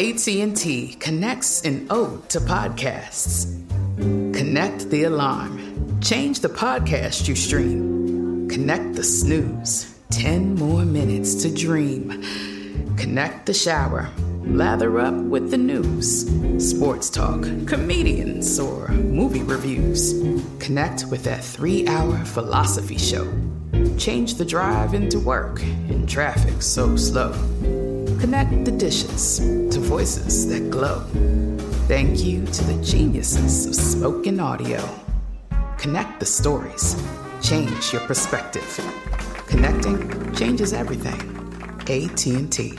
AT&T connects an ode to podcasts. Connect the alarm. Change the podcast you stream. Connect the snooze. 10 more minutes to dream. Connect the shower. Lather up with the news. Sports talk, comedians, or movie reviews. Connect with that 3-hour philosophy show. Change the drive into work in traffic so slow. Connect the dishes to voices that glow. Thank you to the geniuses of spoken audio. Connect the stories. Change your perspective. Connecting changes everything. AT&T.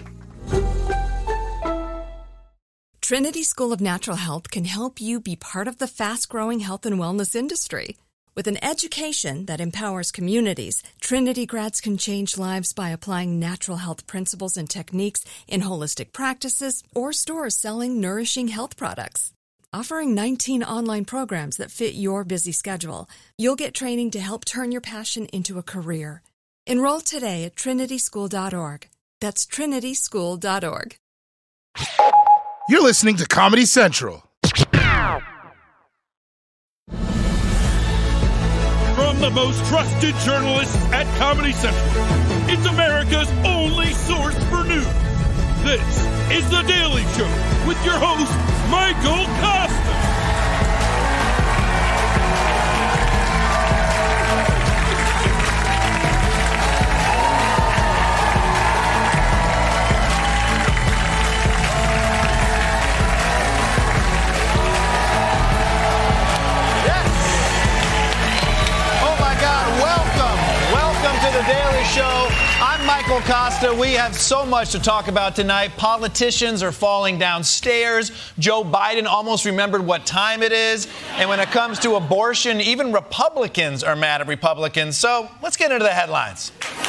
Trinity School of Natural Health can help you be part of the fast-growing health and wellness industry. With an education that empowers communities, Trinity grads can change lives by applying natural health principles and techniques in holistic practices or stores selling nourishing health products. Offering 19 online programs that fit your busy schedule, you'll get training to help turn your passion into a career. Enroll today at trinityschool.org. That's trinityschool.org. You're listening to Comedy Central. From the most trusted journalists at Comedy Central, it's America's only source for news. This is The Daily Show with your host, Michael Costa. The Daily Show. I'm Michael Costa. We have so much to talk about tonight. Politicians are falling downstairs. Joe Biden almost remembered what time it is. And when it comes to abortion, even Republicans are mad at Republicans. So let's get into the headlines.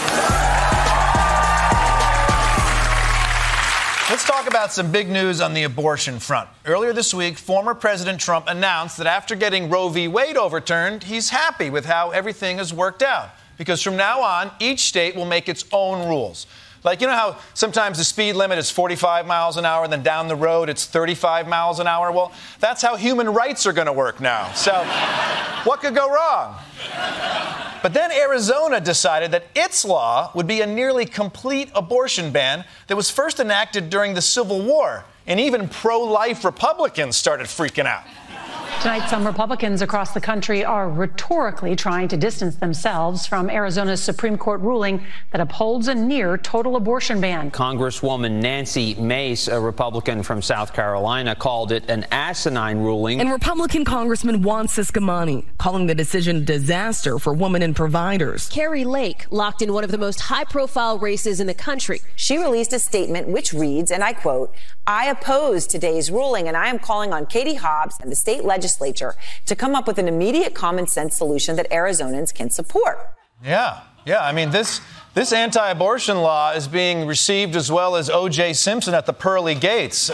Let's talk about some big news on the abortion front. Earlier this week, former President Trump announced that after getting Roe v. Wade overturned, he's happy with how everything has worked out. Because from now on, each state will make its own rules. Like, you know how sometimes the speed limit is 45 miles an hour and then down the road it's 35 miles an hour? Well, that's how human rights are going to work now. So what could go wrong? But then Arizona decided that its law would be a nearly complete abortion ban that was first enacted during the Civil War. And even pro-life Republicans started freaking out. Tonight, some Republicans across the country are rhetorically trying to distance themselves from Arizona's Supreme Court ruling that upholds a near total abortion ban. Congresswoman Nancy Mace, a Republican from South Carolina, called it an asinine ruling. And Republican Congressman Juan Ciscomani calling the decision a disaster for women and providers. Carrie Lake locked in one of the most high-profile races in the country. She released a statement which reads, and I quote, "I oppose today's ruling, and I am calling on Katie Hobbs and the state legislature to come up with an immediate common sense solution that Arizonans can support." Yeah. I mean, this anti-abortion law is being received as well as O.J. Simpson at the pearly gates.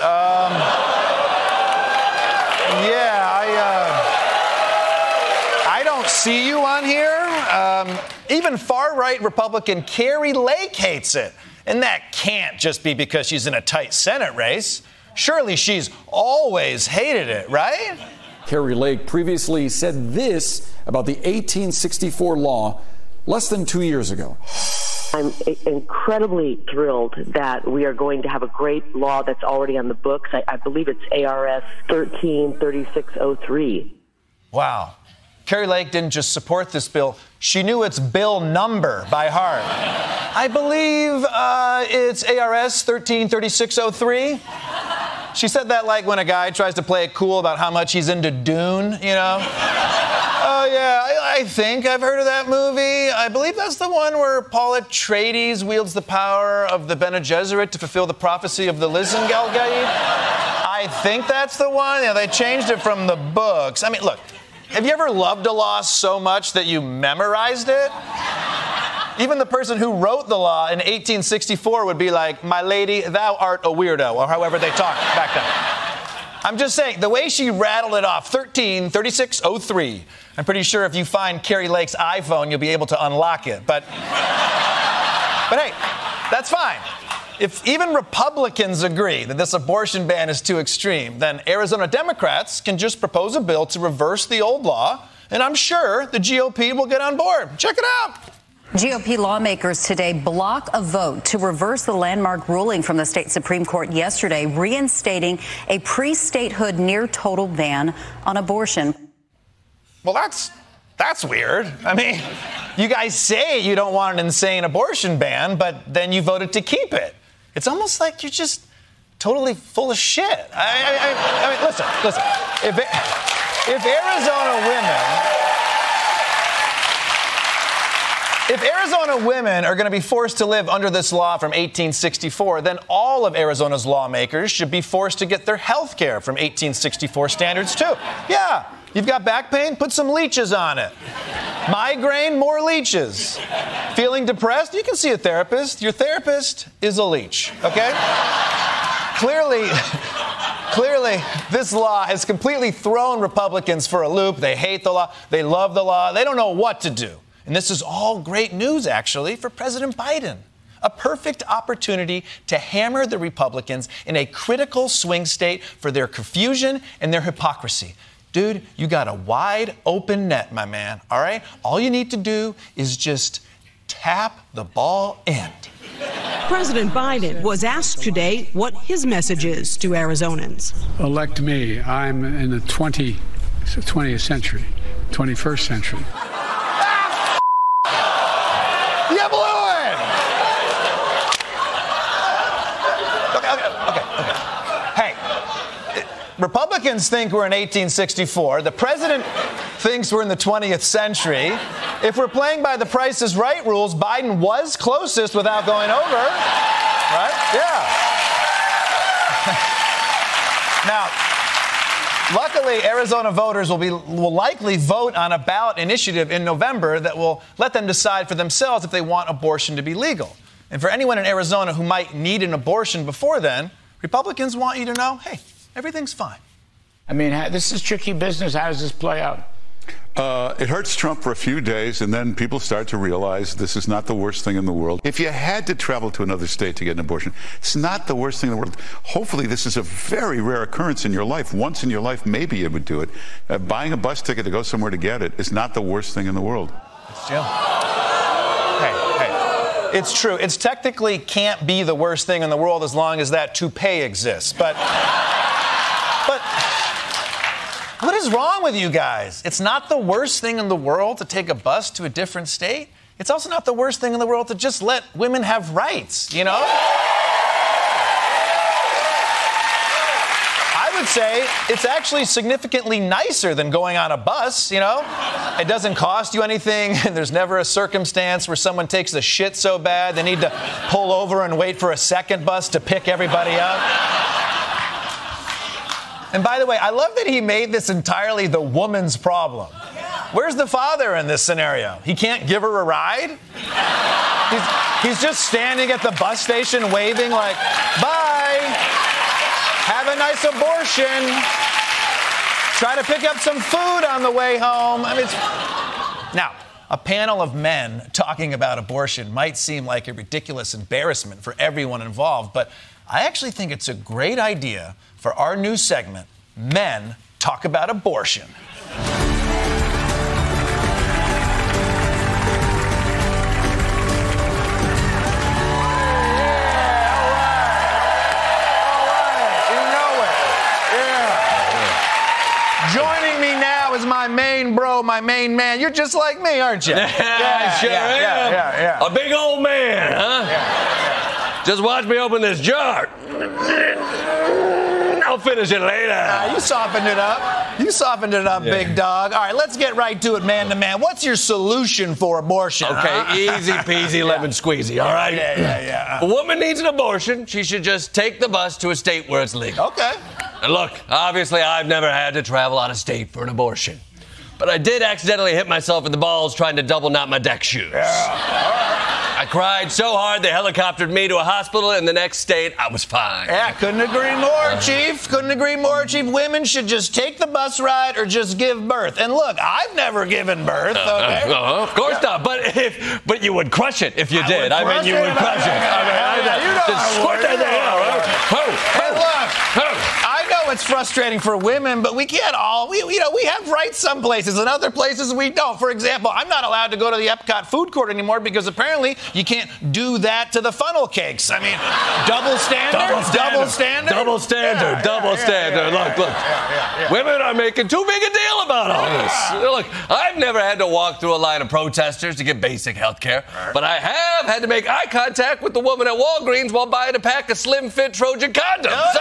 I don't see you on here. Even far-right Republican Carrie Lake hates it. And that can't just be because she's in a tight Senate race. Surely she's always hated it, right? Carrie Lake previously said this about the 1864 law less than 2 years ago. I'm incredibly thrilled that we are going to have a great law that's already on the books. I believe it's ARS 133603. Wow. Carrie Lake didn't just support this bill. She knew its bill number by heart. I believe it's ARS 133603. She said that like when a guy tries to play it cool about how much he's into Dune, you know? Oh, yeah, I think I've heard of that movie. I believe that's the one where Paul Atreides wields the power of the Bene Gesserit to fulfill the prophecy of the Lisan Al-Gaib. I think that's the one. Yeah, they changed it from the books. I mean, look, have you ever loved a law so much that you memorized it? Even the person who wrote the law in 1864 would be like, "My lady, thou art a weirdo," or however they talked back then. I'm just saying, the way she rattled it off, 133603, I'm pretty sure if you find Carrie Lake's iPhone, you'll be able to unlock it. But hey, that's fine. if even Republicans agree that this abortion ban is too extreme, then Arizona Democrats can just propose a bill to reverse the old law, and I'm sure the GOP will get on board. Check it out. GOP lawmakers today block a vote to reverse the landmark ruling from the state Supreme Court yesterday, reinstating a pre-statehood near-total ban on abortion. Well, that's weird. I mean, you guys say you don't want an insane abortion ban, but then you voted to keep it. It's almost like you're just totally full of shit. I mean, listen. If Arizona women are going to be forced to live under this law from 1864, then all of Arizona's lawmakers should be forced to get their health care from 1864 standards, too. Yeah, you've got back pain? Put some leeches on it. Migraine? More leeches. Feeling depressed? You can see a therapist. Your therapist is a leech, okay? Clearly, this law has completely thrown Republicans for a loop. They hate the law. They love the law. They don't know what to do. And this is all great news, actually, for President Biden. A perfect opportunity to hammer the Republicans in a critical swing state for their confusion and their hypocrisy. Dude, you got a wide open net, my man, all right? All you need to do is just tap the ball in. President Biden was asked today what his message is to Arizonans. Elect me. I'm in the 20th century, 21st century. You blew it! Okay. Hey, Republicans think we're in 1864. The president thinks we're in the 20th century. If we're playing by the Price is Right rules, Biden was closest without going over. Right? Yeah. Now, luckily, Arizona voters will likely vote on a ballot initiative in November that will let them decide for themselves if they want abortion to be legal. And for anyone in Arizona who might need an abortion before then, Republicans want you to know, hey, everything's fine. I mean, this is tricky business. How does this play out? It hurts Trump for a few days, and then people start to realize this is not the worst thing in the world. If you had to travel to another state to get an abortion, it's not the worst thing in the world. Hopefully, this is a very rare occurrence in your life. Once in your life, maybe you would do it. Buying a bus ticket to go somewhere to get it is not the worst thing in the world. It's Jim. Hey, it's true. It's technically can't be the worst thing in the world as long as that toupee exists. But what is wrong with you guys? It's not the worst thing in the world to take a bus to a different state. It's also not the worst thing in the world to just let women have rights, you know? I would say it's actually significantly nicer than going on a bus, you know? It doesn't cost you anything. There's never a circumstance where someone takes the shit so bad they need to pull over and wait for a second bus to pick everybody up. And by the way, I love that he made this entirely the woman's problem. Where's the father in this scenario? He can't give her a ride? He's just standing at the bus station waving like, bye, have a nice abortion, try to pick up some food on the way home. I mean, Now, a panel of men talking about abortion might seem like a ridiculous embarrassment for everyone involved, but I actually think it's a great idea for our new segment, Men Talk About Abortion. Joining me now is my main bro, my main man. You're just like me, aren't you? Yeah, sure am. Yeah. A big old man, huh? Yeah. Just watch me open this jar. I'll finish it later. You softened it up. Big dog. All right, let's get right to it, man to man. What's your solution for abortion? Okay, easy peasy, lemon squeezy, all right? Yeah. A woman needs an abortion. She should just take the bus to a state where it's legal. Okay. And look, obviously, I've never had to travel out of state for an abortion. But I did accidentally hit myself in the balls trying to double knot my deck shoes. Yeah. I cried so hard they helicoptered me to a hospital in the next state. I was fine. Yeah, couldn't agree more, Chief. Couldn't agree more, Chief. Women should just take the bus ride or just give birth. And look, I've never given birth, okay? Of course not. But you would crush it if you did. I mean, you would crush it. Just squirt that thing out, right? Hey, look, I know it's frustrating for women, but we can't all. We have rights some places and other places we don't. For example, I'm not allowed to go to the Epcot food court anymore because apparently you can't do that to the funnel cakes. I mean, double standard. Look. Women are making too big a deal about all this. Look, I've never had to walk through a line of protesters to get basic health care, but I have had to make eye contact with the woman at Walgreens while buying a pack of slim fit Trojan condoms.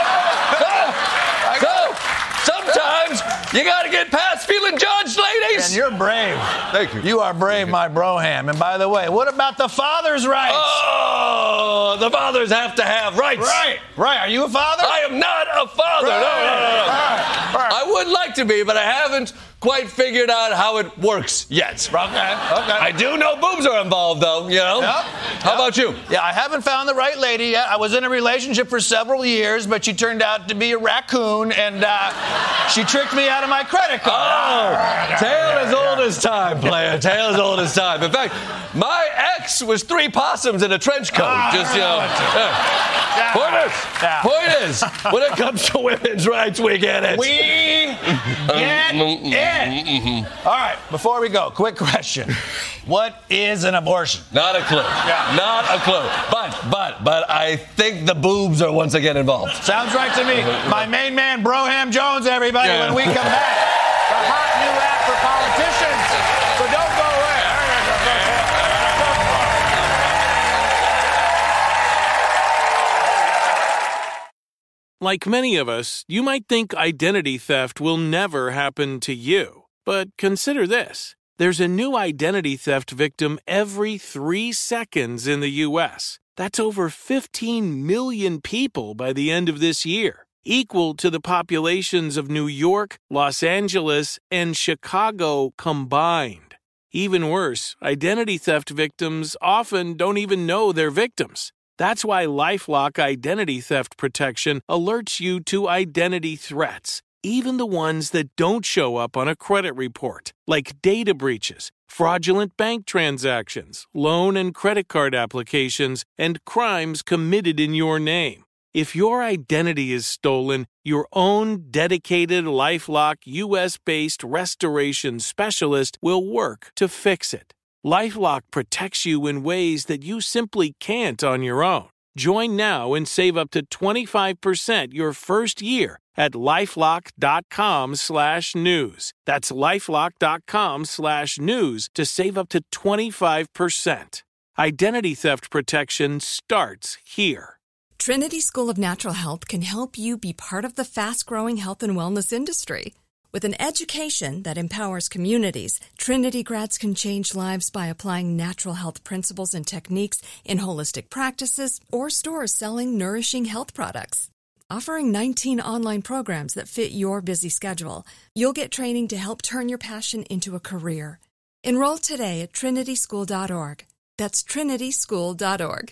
So sometimes you got to get past feeling judged, ladies. And you're brave. Thank you. You are brave, my broham. And by the way, what about the father's rights? Oh, the fathers have to have rights. Right. Are you a father? I am not a father. Right. No. Right. I would like to be, but I haven't quite figured out how it works yet. Okay. I do know boobs are involved, though, you know? Yep. How about you? Yeah, I haven't found the right lady yet. I was in a relationship for several years, but she turned out to be a raccoon, and she tricked me out of my credit card. Oh, tale as old as time, player. Tale as old as time. In fact, my ex was 3 possums in a trench coat. Point is, when it comes to women's rights, we get it. We get it. All right, before we go, quick question. What is an abortion? Not a clue. Yeah. Not a clue. But I think the boobs are once again involved. Sounds right to me. My main man, Broham Jones, everybody, when we come back. The hot new app for politicians. So don't go away. Like many of us, you might think identity theft will never happen to you. But consider this. There's a new identity theft victim every 3 seconds in the U.S. That's over 15 million people by the end of this year, equal to the populations of New York, Los Angeles, and Chicago combined. Even worse, identity theft victims often don't even know they're victims. That's why LifeLock Identity Theft Protection alerts you to identity threats, even the ones that don't show up on a credit report, like data breaches, fraudulent bank transactions, loan and credit card applications, and crimes committed in your name. If your identity is stolen, your own dedicated LifeLock U.S.-based restoration specialist will work to fix it. LifeLock protects you in ways that you simply can't on your own. Join now and save up to 25% your first year at LifeLock.com/news. That's LifeLock.com/news to save up to 25%. Identity theft protection starts here. Trinity School of Natural Health can help you be part of the fast-growing health and wellness industry. With an education that empowers communities, Trinity grads can change lives by applying natural health principles and techniques in holistic practices or stores selling nourishing health products. Offering 19 online programs that fit your busy schedule, you'll get training to help turn your passion into a career. Enroll today at trinityschool.org. That's trinityschool.org.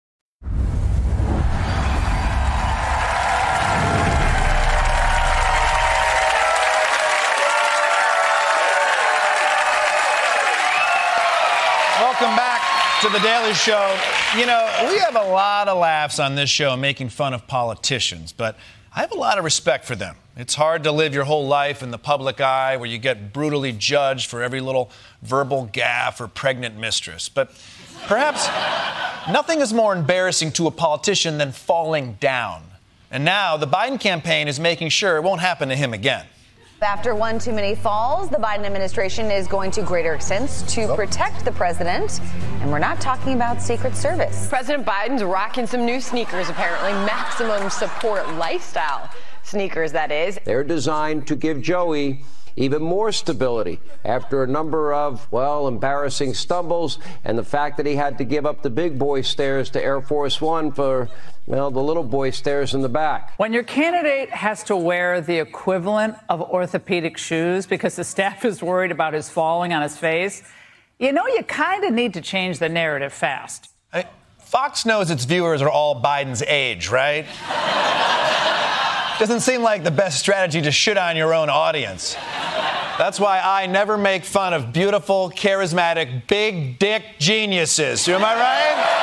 Welcome back to The Daily Show. You know, we have a lot of laughs on this show making fun of politicians, but I have a lot of respect for them. It's hard to live your whole life in the public eye where you get brutally judged for every little verbal gaffe or pregnant mistress. But perhaps nothing is more embarrassing to a politician than falling down. And now the Biden campaign is making sure it won't happen to him again. After one too many falls, the Biden administration is going to greater extents to protect the president. And we're not talking about Secret Service. President Biden's rocking some new sneakers, apparently. Maximum support lifestyle sneakers, that is. They're designed to give Joey even more stability after a number of, well, embarrassing stumbles and the fact that he had to give up the big boy stairs to Air Force One for, well, the little boy stairs in the back. When your candidate has to wear the equivalent of orthopedic shoes because the staff is worried about his falling on his face, You know, you kind of need to change the narrative fast. Fox knows its viewers are all Biden's age, right? Doesn't seem like the best strategy to shit on your own audience. That's why I never make fun of beautiful, charismatic, big dick geniuses. Am I right?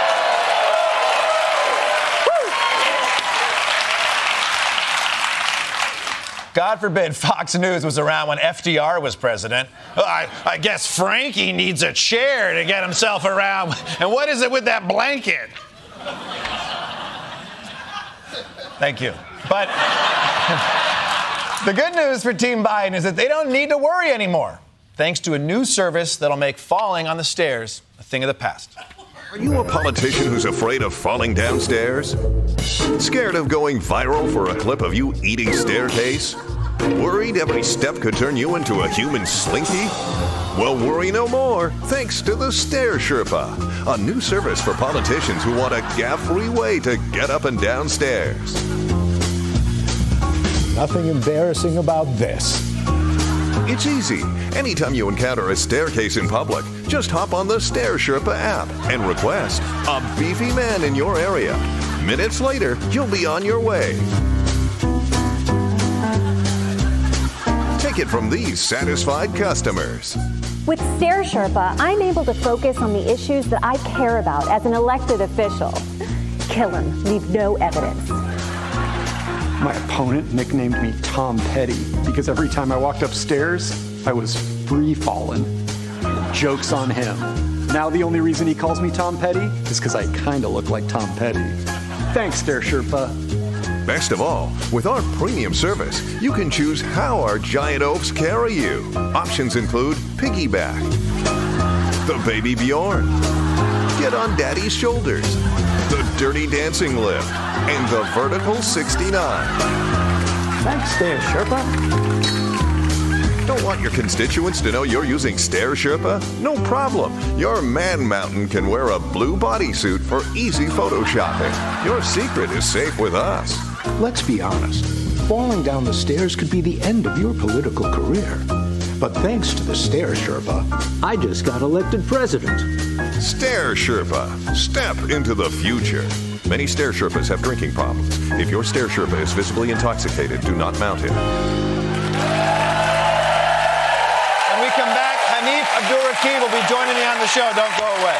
God forbid Fox News was around when FDR was president. I guess Frankie needs a chair to get himself around. And what is it with that blanket? Thank you. But the good news for Team Biden is that they don't need to worry anymore, thanks to a new service that'll make falling on the stairs a thing of the past. Are you a politician who's afraid of falling downstairs? Scared of going viral for a clip of you eating staircase? Worried every step could turn you into a human slinky? Well, worry no more, thanks to the Stair Sherpa, a new service for politicians who want a gaffe-free way to get up and down stairs. Nothing embarrassing about this. It's easy. Anytime you encounter a staircase in public, just hop on the Stair Sherpa app and request a beefy man in your area. Minutes later, you'll be on your way. Take it from these satisfied customers. With Stair Sherpa, I'm able to focus on the issues that I care about as an elected official. Kill him, leave no evidence. My opponent nicknamed me Tom Petty because every time I walked upstairs, I was free-falling. Joke's on him. Now the only reason he calls me Tom Petty is because I kind of look like Tom Petty. Thanks, Stair Sherpa. Best of all, with our premium service, you can choose how our giant oafs carry you. Options include piggyback, the baby Bjorn, get on daddy's shoulders, the dirty dancing lift, and the vertical 69. Thanks, Stair Sherpa. Don't want your constituents to know you're using Stair Sherpa? No problem. Your man mountain can wear a blue bodysuit for easy photoshopping. Your secret is safe with us. Let's be honest. Falling down the stairs could be the end of your political career. But thanks to the Stair Sherpa, I just got elected president. Stair Sherpa. Step into the future. Many Stair Sherpas have drinking problems. If your Stair Sherpa is visibly intoxicated, do not mount him. When we come back, Hanif Abdurraqib will be joining me on the show. Don't go away.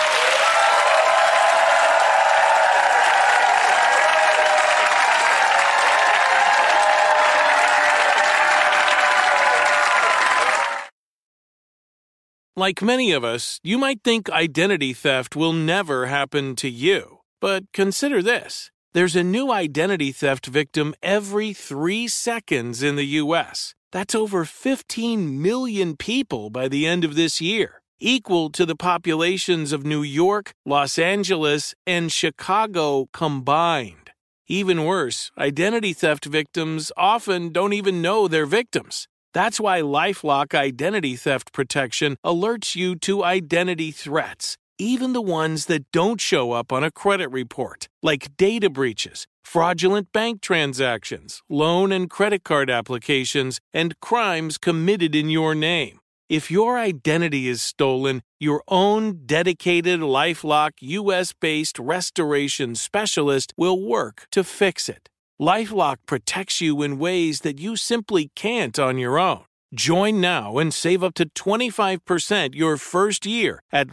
Like many of us, you might think identity theft will never happen to you. But consider this. There's a new identity theft victim every 3 seconds in the U.S. That's over 15 million people by the end of this year, equal to the populations of New York, Los Angeles, and Chicago combined. Even worse, identity theft victims often don't even know they're victims. That's why LifeLock Identity Theft Protection alerts you to identity threats, even the ones that don't show up on a credit report, like data breaches, fraudulent bank transactions, loan and credit card applications, and crimes committed in your name. If your identity is stolen, your own dedicated LifeLock U.S.-based restoration specialist will work to fix it. LifeLock protects you in ways that you simply can't on your own. Join now and save up to 25% your first year at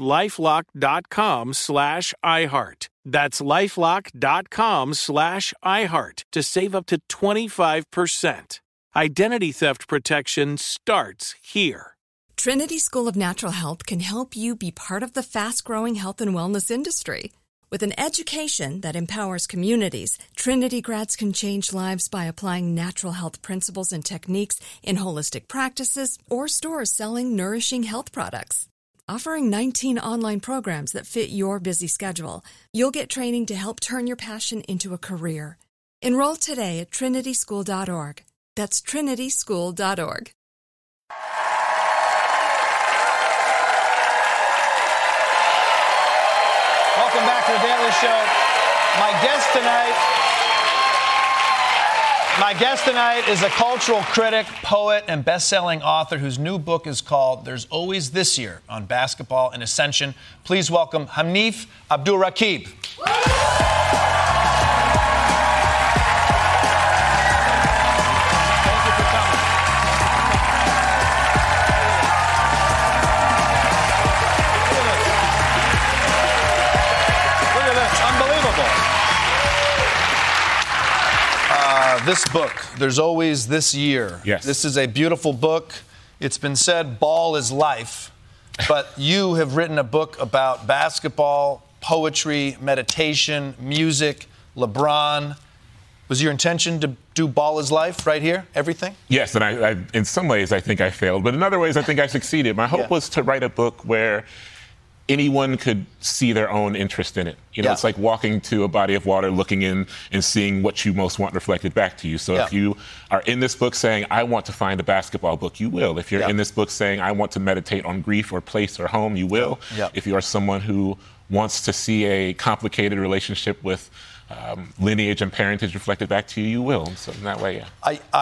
LifeLock.com/iHeart. That's LifeLock.com/iHeart to save up to 25%. Identity theft protection starts here. Trinity School of Natural Health can help you be part of the fast-growing health and wellness industry. With an education that empowers communities, Trinity grads can change lives by applying natural health principles and techniques in holistic practices or stores selling nourishing health products. Offering 19 online programs that fit your busy schedule, you'll get training to help turn your passion into a career. Enroll today at trinityschool.org. That's trinityschool.org. Welcome back to The Daily Show. My guest tonight, My guest tonight is a cultural critic, poet, and best-selling author whose new book is called There's Always This Year on Basketball and Ascension. Please welcome Hanif Abdurraqib. This book, There's Always This Year. Yes. This is a beautiful book. It's been said ball is life, but you have written a book about basketball, poetry, meditation, music, LeBron. Was your intention to do ball is life right here, everything? Yes, and I in some ways I think I failed, but in other ways I think I succeeded. My hope was to write a book where anyone could see their own interest in it. You know, it's like walking to a body of water, looking in and seeing what you most want reflected back to you. So if you are in this book saying, I want to find a basketball book, you will. If you're in this book saying, I want to meditate on grief or place or home, you will. If you are someone who wants to see a complicated relationship with lineage and parentage reflected back to you, you will. So in that way,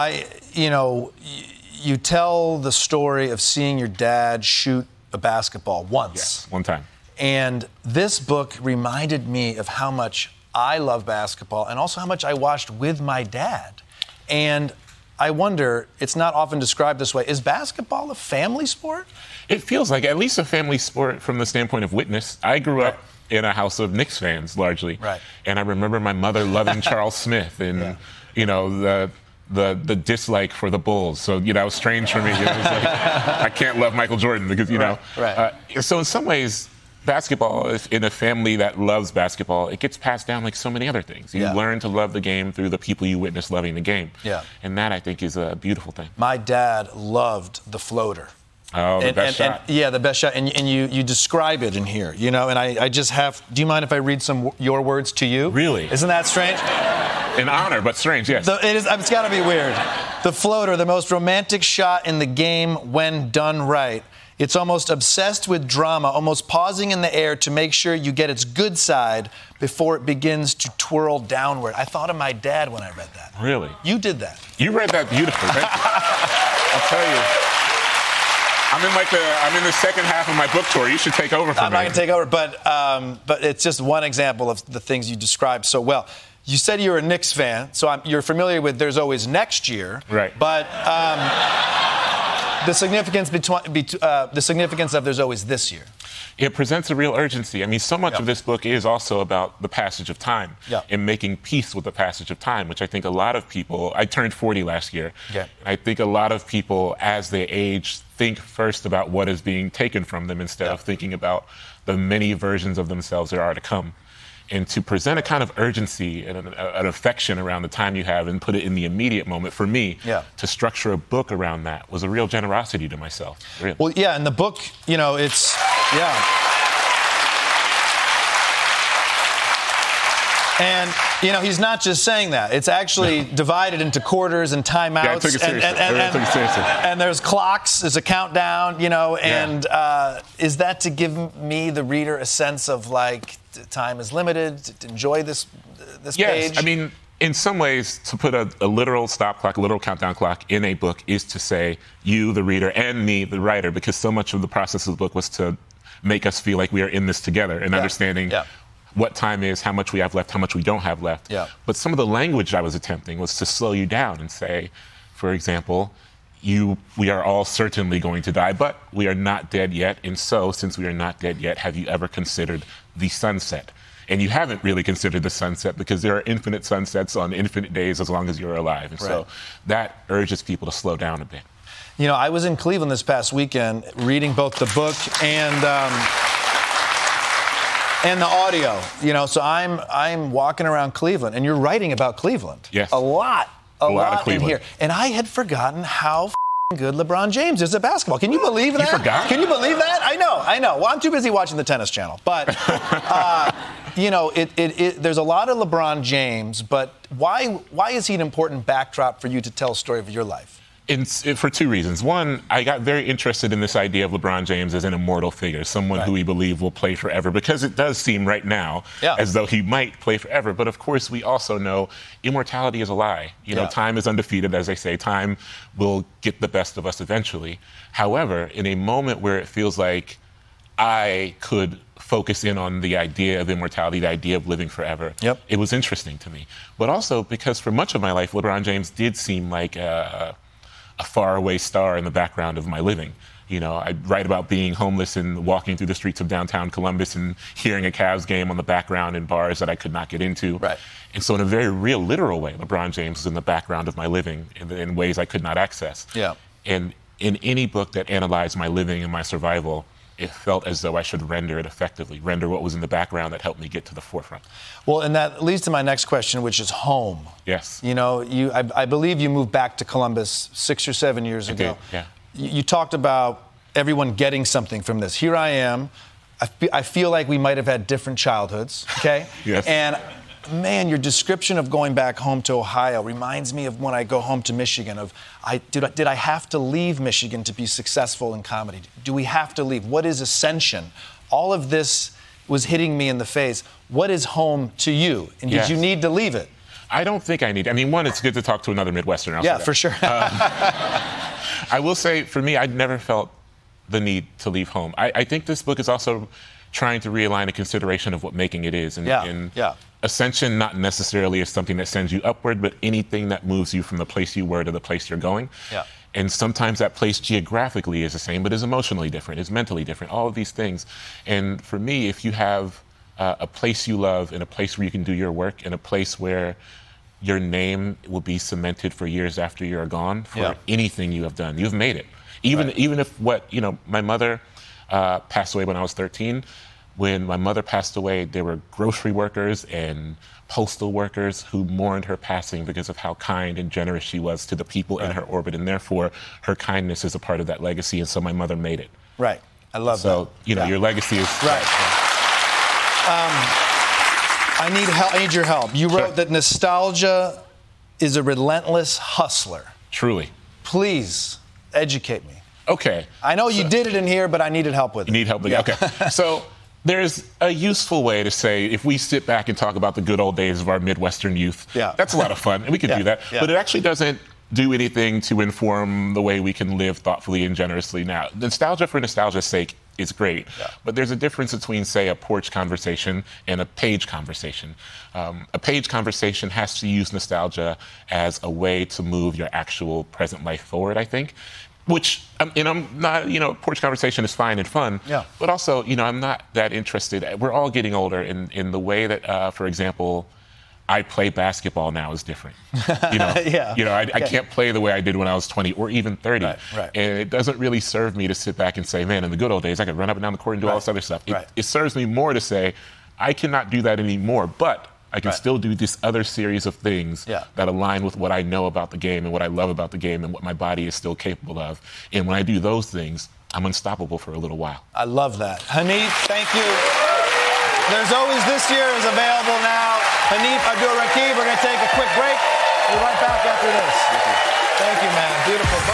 you tell the story of seeing your dad shoot a basketball once. Yes, one time. And this book reminded me of how much I love basketball and also how much I watched with my dad. And I wonder, it's not often described this way, is basketball a family sport? It feels like at least a family sport from the standpoint of witness. I grew up in a house of Knicks fans, largely. Right. And I remember my mother loving Charles Smith and, the dislike for the Bulls. So, it was strange for me. It was like, I can't love Michael Jordan because, so in some ways, basketball, in a family that loves basketball, it gets passed down like so many other things. You learn to love the game through the people you witness loving the game. Yeah. And that, I think, is a beautiful thing. My dad loved the floater. Oh, the best shot. The best shot. And you describe it in here, and I just have, do you mind if I read your words to you? Really? Isn't that strange? An honor, but strange, yes. It's got to be weird. The floater, the most romantic shot in the game when done right. It's almost obsessed with drama, almost pausing in the air to make sure you get its good side before it begins to twirl downward. I thought of my dad when I read that. Really? You did that. You read that beautifully. I'll tell you. I'm in the second half of my book tour. You should take over from me. I'm not going to take over, but it's just one example of the things you described so well. You said you're a Knicks fan, so you're familiar with There's Always Next Year. Right. But the significance of There's Always This Year. It presents a real urgency. I mean, so much of this book is also about the passage of time and making peace with the passage of time, which I think a lot of people, I turned 40 last year. Yeah. I think a lot of people, as they age, think first about what is being taken from them instead of thinking about the many versions of themselves there are to come. And to present a kind of urgency and an affection around the time you have and put it in the immediate moment, for me, to structure a book around that was a real generosity to myself. Really. Well, and the book, it's, And, he's not just saying that. It's actually divided into quarters and timeouts. Yeah, I took it seriously. And there's clocks, there's a countdown, and is that to give me, the reader, a sense of, time is limited, to enjoy this page? Yes, I mean, in some ways, to put a literal stop clock, a literal countdown clock in a book is to say you, the reader, and me, the writer, because so much of the process of the book was to make us feel like we are in this together and understanding what time is, how much we have left, how much we don't have left. Yeah. But some of the language I was attempting was to slow you down and say, for example, we are all certainly going to die, but we are not dead yet. And so, since we are not dead yet, have you ever considered the sunset? And you haven't really considered the sunset because there are infinite sunsets on infinite days as long as you're alive. And so that urges people to slow down a bit. I was in Cleveland this past weekend reading both the book and the audio. So I'm walking around Cleveland, and you're writing about Cleveland. Yes. A lot of in here. And I had forgotten how good LeBron James is at basketball. Can you believe that? You forgot? Can you believe that? I know. Well, I'm too busy watching the Tennis Channel. But, there's a lot of LeBron James, but why is he an important backdrop for you to tell a story of your life? For two reasons. One, I got very interested in this idea of LeBron James as an immortal figure, someone who we believe will play forever, because it does seem right now as though he might play forever. But of course, we also know immortality is a lie. You know, time is undefeated, as they say. Time will get the best of us eventually. However, in a moment where it feels like I could focus in on the idea of immortality, the idea of living forever, it was interesting to me. But also because for much of my life, LeBron James did seem like a faraway star in the background of my living. You know, I write about being homeless and walking through the streets of downtown Columbus and hearing a Cavs game on the background in bars that I could not get into. Right. And so in a very real, literal way, LeBron James was in the background of my living in ways I could not access. Yeah. And in any book that analyzed my living and my survival, it felt as though I should render it effectively, render what was in the background that helped me get to the forefront. Well, and that leads to my next question, which is home. Yes. You know, I believe you moved back to Columbus 6 or 7 years ago. Yeah. You talked about everyone getting something from this. Here I am. I feel like we might have had different childhoods, okay? Yes. And man, your description of going back home to Ohio reminds me of when I go home to Michigan. Did I have to leave Michigan to be successful in comedy? Do we have to leave? What is ascension? All of this was hitting me in the face. What is home to you? And did you need to leave it? I don't think I need. I mean, one, it's good to talk to another Midwesterner. Yeah, for sure. I will say, for me, I'd never felt the need to leave home. I think this book is also trying to realign a consideration of what making it is. And ascension not necessarily is something that sends you upward, but anything that moves you from the place you were to the place you're going. Yeah. And sometimes that place geographically is the same, but is emotionally different, is mentally different, all of these things. And for me, if you have a place you love and a place where you can do your work and a place where your name will be cemented for years after you're gone for anything you have done, you've made it. Even if my mother passed away when I was 13. When my mother passed away, there were grocery workers and postal workers who mourned her passing because of how kind and generous she was to the people in her orbit, and therefore her kindness is a part of that legacy, and so my mother made it. Right. I love that. So, your legacy is... Right. I need help. I need your help. You wrote that nostalgia is a relentless hustler. Truly. Please educate me. Okay. I know you did it in here, but I needed help with it. You need help with it? Okay. So there's a useful way to say, if we sit back and talk about the good old days of our Midwestern youth, that's a lot of fun, and we can do that. Yeah. But it actually doesn't do anything to inform the way we can live thoughtfully and generously now. Nostalgia for nostalgia's sake is great, but there's a difference between, say, a porch conversation and a page conversation. A page conversation has to use nostalgia as a way to move your actual present life forward, I think. Which, I'm not, porch conversation is fine and fun, but also, I'm not that interested. We're all getting older, in the way that, for example, I play basketball now is different. I can't play the way I did when I was 20 or even 30. Right. And it doesn't really serve me to sit back and say, man, in the good old days, I could run up and down the court and do all this other stuff. It serves me more to say, I cannot do that anymore, but I can still do this other series of things that align with what I know about the game and what I love about the game and what my body is still capable of. And when I do those things, I'm unstoppable for a little while. I love that. Hanif, thank you. There's Always This Year is available now. Hanif Abdul-Rakib, we're going to take a quick break. We'll be right back after this. Thank you, man. Beautiful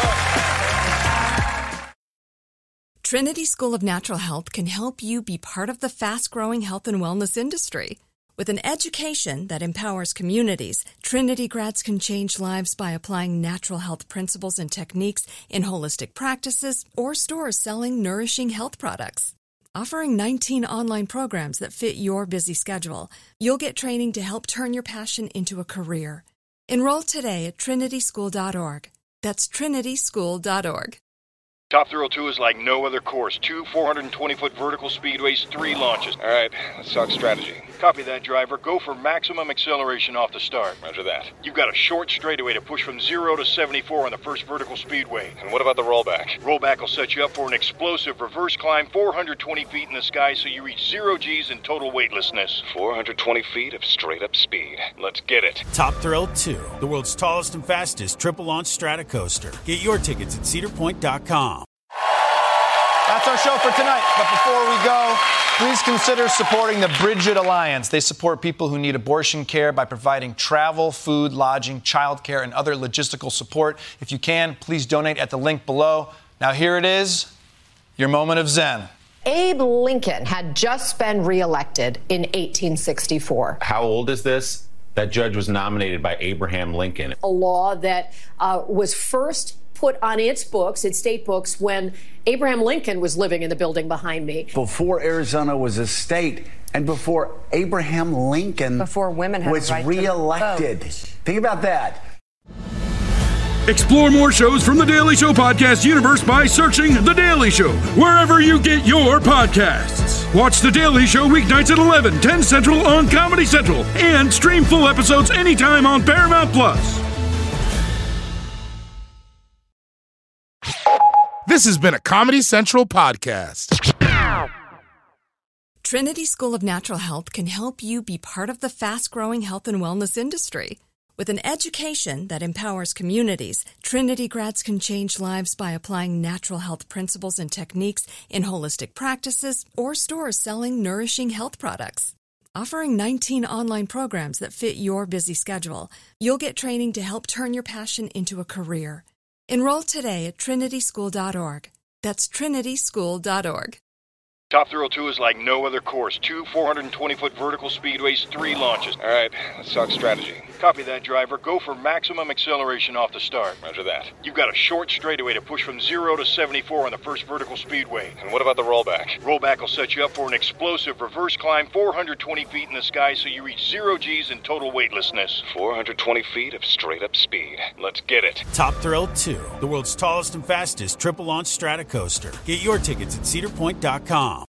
book. Trinity School of Natural Health can help you be part of the fast-growing health and wellness industry. With an education that empowers communities, Trinity grads can change lives by applying natural health principles and techniques in holistic practices or stores selling nourishing health products. Offering 19 online programs that fit your busy schedule, you'll get training to help turn your passion into a career. Enroll today at trinityschool.org. That's trinityschool.org. Top Thrill 2 is like no other course. 2 420-foot vertical speedways, 3 launches. All right, let's talk strategy. Copy that, driver. Go for maximum acceleration off the start. Roger that. You've got a short straightaway to push from 0 to 74 on the first vertical speedway. And what about the rollback? Rollback will set you up for an explosive reverse climb 420 feet in the sky so you reach 0 G's in total weightlessness. 420 feet of straight-up speed. Let's get it. Top Thrill 2, the world's tallest and fastest triple-launch strata coaster. Get your tickets at cedarpoint.com. That's That's our show for tonight. But before we go, please consider supporting the Bridget Alliance. They support people who need abortion care by providing travel, food, lodging, childcare, and other logistical support. If you can, please donate at the link below. Now here it is, your moment of Zen. Abe Lincoln had just been reelected in 1864. How old is this? That judge was nominated by Abraham Lincoln. A law that was first put on its books, its state books, when Abraham Lincoln was living in the building behind me. Before Arizona was a state and before Abraham Lincoln was reelected. Think about that. Explore more shows from The Daily Show podcast universe by searching The Daily Show wherever you get your podcasts. Watch The Daily Show weeknights at 11, 10 Central on Comedy Central, and stream full episodes anytime on Paramount Plus. This has been a Comedy Central podcast. Trinity School of Natural Health can help you be part of the fast-growing health and wellness industry. With an education that empowers communities, Trinity grads can change lives by applying natural health principles and techniques in holistic practices or stores selling nourishing health products. Offering 19 online programs that fit your busy schedule, you'll get training to help turn your passion into a career. Enroll today at trinityschool.org. That's trinityschool.org. Top Thrill 2 is like no other course. 2 420-foot vertical speedways, 3 launches. All right, let's talk strategy. Copy that, driver. Go for maximum acceleration off the start. Roger that. You've got a short straightaway to push from 0 to 74 on the first vertical speedway. And what about the rollback? Rollback will set you up for an explosive reverse climb 420 feet in the sky so you reach 0 G's in total weightlessness. 420 feet of straight-up speed. Let's get it. Top Thrill 2, the world's tallest and fastest triple-launch strata coaster. Get your tickets at cedarpoint.com.